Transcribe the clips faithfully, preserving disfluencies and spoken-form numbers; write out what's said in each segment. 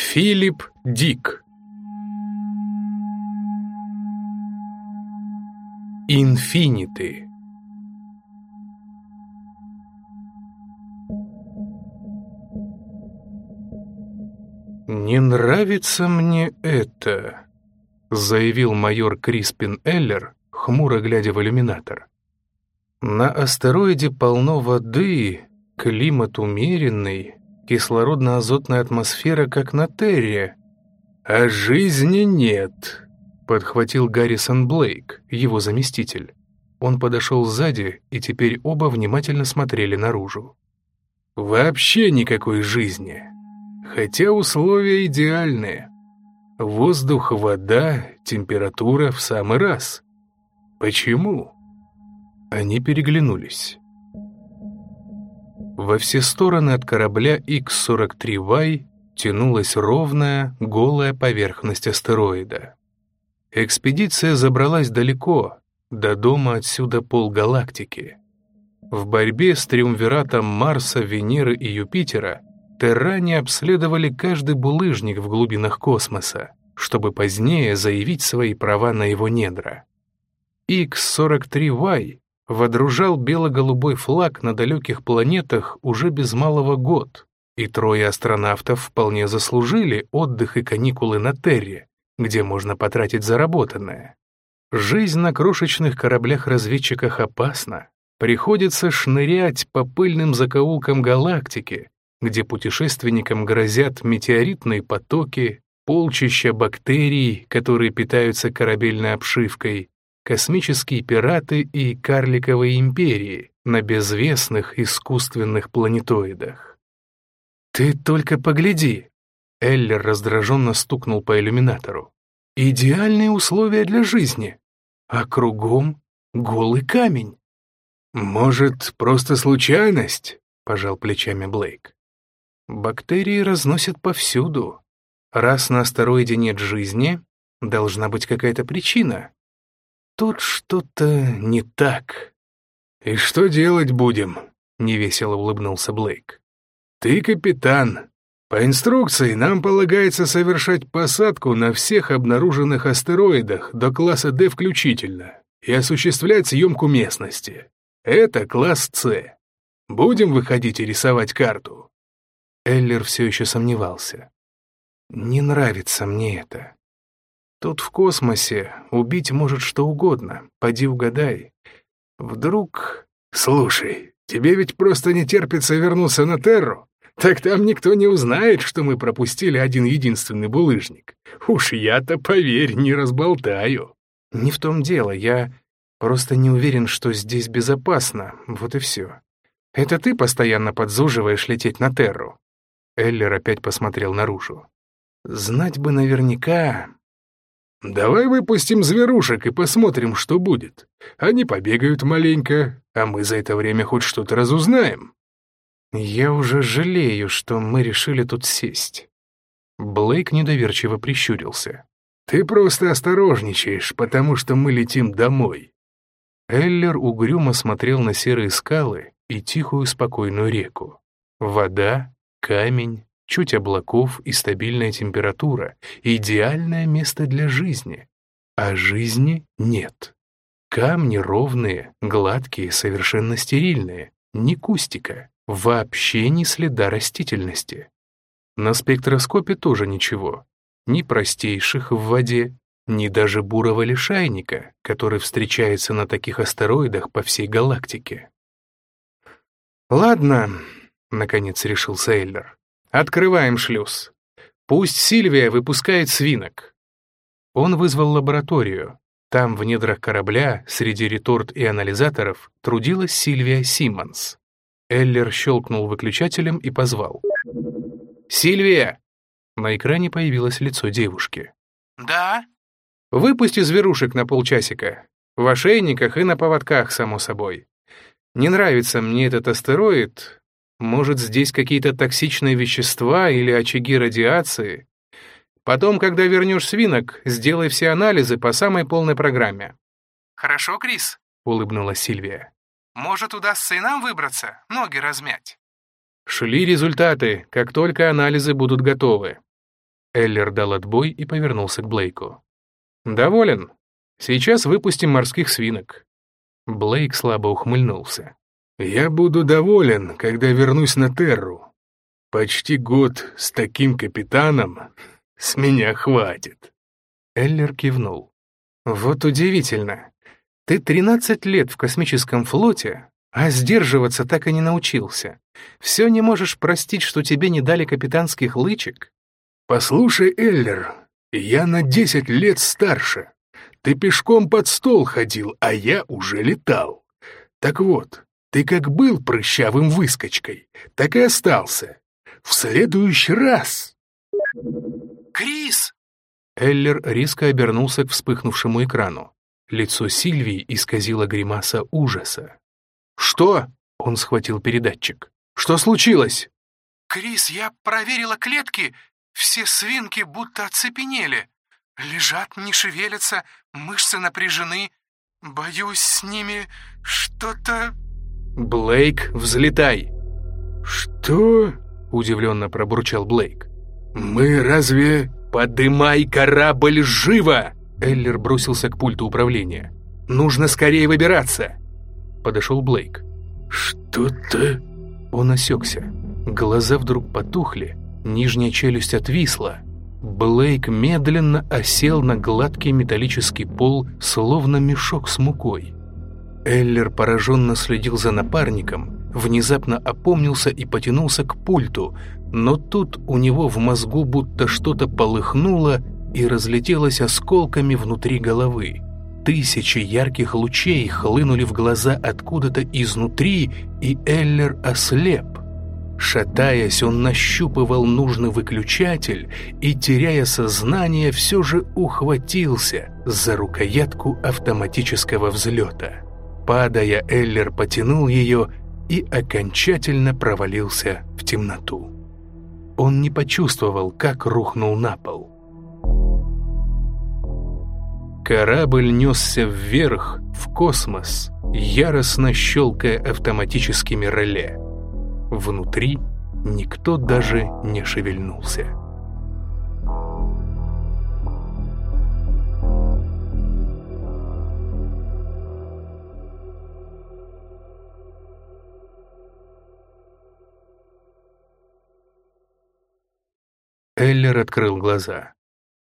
Филипп Дик. Инфиниты. «Не нравится мне это», — заявил майор Криспин Эллер, хмуро глядя в иллюминатор. «На астероиде полно воды, климат умеренный, кислородно-азотная атмосфера, как на Терре. А жизни нет», — подхватил Гаррисон Блейк, его заместитель. Он подошел сзади, и теперь оба внимательно смотрели наружу. «Вообще никакой жизни. Хотя условия идеальные. Воздух, вода, температура в самый раз. Почему?» Они переглянулись. Во все стороны от корабля икс сорок три вай тянулась ровная, голая поверхность астероида. Экспедиция забралась далеко, до дома отсюда полгалактики. В борьбе с триумвиратом Марса, Венеры и Юпитера терране обследовали каждый булыжник в глубинах космоса, чтобы позднее заявить свои права на его недра. икс сорок три вай водружал бело-голубой флаг на далеких планетах уже без малого год, и трое астронавтов вполне заслужили отдых и каникулы на Терре, где можно потратить заработанное. Жизнь на крошечных кораблях-разведчиках опасна. Приходится шнырять по пыльным закоулкам галактики, где путешественникам грозят метеоритные потоки, полчища бактерий, которые питаются корабельной обшивкой, космические пираты и карликовые империи на безвестных искусственных планетоидах. «Ты только погляди!» — Эллер раздраженно стукнул по иллюминатору. «Идеальные условия для жизни, а кругом голый камень». «Может, просто случайность?» — пожал плечами Блейк. «Бактерии разносят повсюду. Раз на астероиде нет жизни, должна быть какая-то причина. Тут что-то не так». «И что делать будем?» — невесело улыбнулся Блейк. «Ты капитан. По инструкции нам полагается совершать посадку на всех обнаруженных астероидах до класса Д включительно и осуществлять съемку местности. Это класс С. Будем выходить и рисовать карту?» Эллер все еще сомневался. «Не нравится мне это. Тут в космосе убить может что угодно, поди угадай. Вдруг...» «Слушай, тебе ведь просто не терпится вернуться на Терру? Так там никто не узнает, что мы пропустили один единственный булыжник. Уж я-то, поверь, не разболтаю». «Не в том дело, я просто не уверен, что здесь безопасно, вот и все. Это ты постоянно подзуживаешь лететь на Терру?» Эллер опять посмотрел наружу. «Знать бы наверняка...» «Давай выпустим зверушек и посмотрим, что будет. Они побегают маленько, а мы за это время хоть что-то разузнаем». «Я уже жалею, что мы решили тут сесть». Блейк недоверчиво прищурился. «Ты просто осторожничаешь, потому что мы летим домой». Эллер угрюмо смотрел на серые скалы и тихую спокойную реку. Вода, камень, чуть облаков и стабильная температура — идеальное место для жизни. А жизни нет. Камни ровные, гладкие, совершенно стерильные, ни кустика, вообще ни следа растительности. На спектроскопе тоже ничего, ни простейших в воде, ни даже бурого лишайника, который встречается на таких астероидах по всей галактике. «Ладно», — наконец решился Эллер. «Открываем шлюз. Пусть Сильвия выпускает свинок». Он вызвал лабораторию. Там, в недрах корабля, среди реторт и анализаторов, трудилась Сильвия Симмонс. Эллер щелкнул выключателем и позвал. «Сильвия!» На экране появилось лицо девушки. «Да?» «Выпусти зверушек на полчасика. В ошейниках и на поводках, само собой. Не нравится мне этот астероид. Может, здесь какие-то токсичные вещества или очаги радиации? Потом, когда вернешь свинок, сделай все анализы по самой полной программе». «Хорошо, Крис», — улыбнулась Сильвия. «Может, удастся и нам выбраться, ноги размять?» «Шли результаты, как только анализы будут готовы». Эллер дал отбой и повернулся к Блейку. «Доволен? Сейчас выпустим морских свинок». Блейк слабо ухмыльнулся. «Я буду доволен, когда вернусь на Терру. Почти год с таким капитаном с меня хватит». Эллер кивнул. «Вот удивительно. Ты тринадцать лет в космическом флоте, а сдерживаться так и не научился. Все не можешь простить, что тебе не дали капитанских лычек?» «Послушай, Эллер, я на десять лет старше. Ты пешком под стол ходил, а я уже летал. Так вот, ты как был прыщавым выскочкой, так и остался. В следующий раз...» «Крис!» Эллер резко обернулся к вспыхнувшему экрану. Лицо Сильвии исказило гримаса ужаса. «Что?» — он схватил передатчик. «Что случилось?» «Крис, я проверила клетки. Все свинки будто оцепенели. Лежат, не шевелятся, мышцы напряжены. Боюсь, с ними что-то...» «Блейк, взлетай!» «Что?» — удивленно пробурчал Блейк. «Мы разве...» «Подымай корабль живо!» Эллер бросился к пульту управления. «Нужно скорее выбираться!» Подошел Блейк. «Что-то...» Он осекся. Глаза вдруг потухли, нижняя челюсть отвисла. Блейк медленно осел на гладкий металлический пол, словно мешок с мукой. Эллер пораженно следил за напарником, внезапно опомнился и потянулся к пульту, но тут у него в мозгу будто что-то полыхнуло и разлетелось осколками внутри головы. Тысячи ярких лучей хлынули в глаза откуда-то изнутри, и Эллер ослеп. Шатаясь, он нащупывал нужный выключатель и, теряя сознание, все же ухватился за рукоятку автоматического взлета. Падая, Эллер потянул ее и окончательно провалился в темноту. Он не почувствовал, как рухнул на пол. Корабль несся вверх, в космос, яростно щелкая автоматическими реле. Внутри никто даже не шевельнулся. Эллер открыл глаза.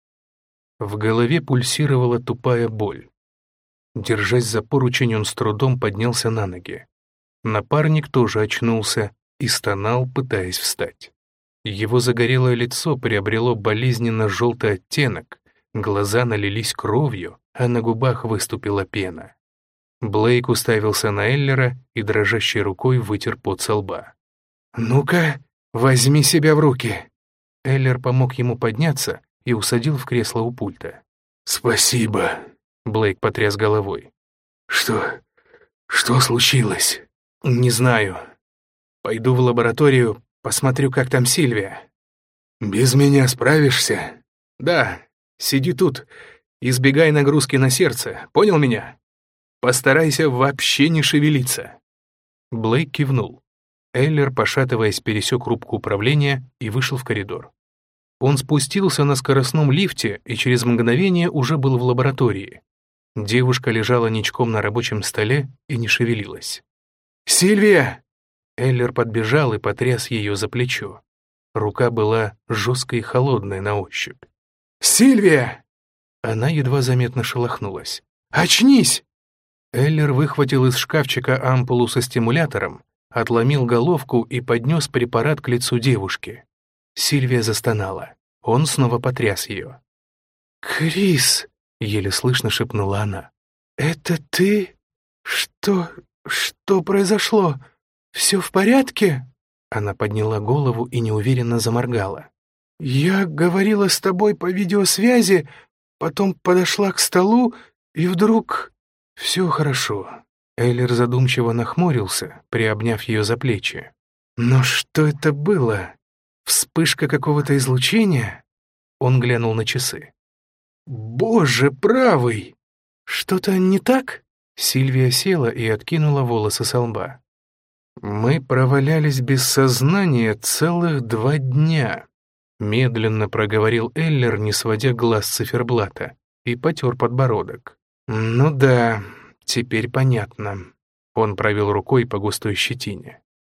В голове пульсировала тупая боль. Держась за поручень, он с трудом поднялся на ноги. Напарник тоже очнулся и стонал, пытаясь встать. Его загорелое лицо приобрело болезненно-желтый оттенок, глаза налились кровью, а на губах выступила пена. Блейк уставился на Эллера и дрожащей рукой вытер пот со лба. «Ну-ка, возьми себя в руки!» Эллер помог ему подняться и усадил в кресло у пульта. «Спасибо», — Блейк потряс головой. «Что... что случилось?» «Не знаю. Пойду в лабораторию, посмотрю, как там Сильвия». «Без меня справишься?» «Да, сиди тут, избегай нагрузки на сердце, понял меня? Постарайся вообще не шевелиться». Блейк кивнул. Эллер, пошатываясь, пересек рубку управления и вышел в коридор. Он спустился на скоростном лифте и через мгновение уже был в лаборатории. Девушка лежала ничком на рабочем столе и не шевелилась. «Сильвия!» Эллер подбежал и потряс ее за плечо. Рука была жесткой и холодной на ощупь. «Сильвия!» Она едва заметно шелохнулась. «Очнись!» Эллер выхватил из шкафчика ампулу со стимулятором, отломил головку и поднес препарат к лицу девушки. Сильвия застонала. Он снова потряс ее. «Крис!» — еле слышно шепнула она. «Это ты? Что... что произошло? Все в порядке?» Она подняла голову и неуверенно заморгала. «Я говорила с тобой по видеосвязи, потом подошла к столу, и вдруг... все хорошо». Эллер задумчиво нахмурился, приобняв ее за плечи. «Но что это было? Вспышка какого-то излучения?» Он глянул на часы. «Боже правый! Что-то не так?» Сильвия села и откинула волосы со лба. «Мы провалялись без сознания целых два дня. Медленно проговорил Эллер, не сводя глаз с циферблата, и потер подбородок. «Ну да, теперь понятно». Он провел рукой по густой щетине.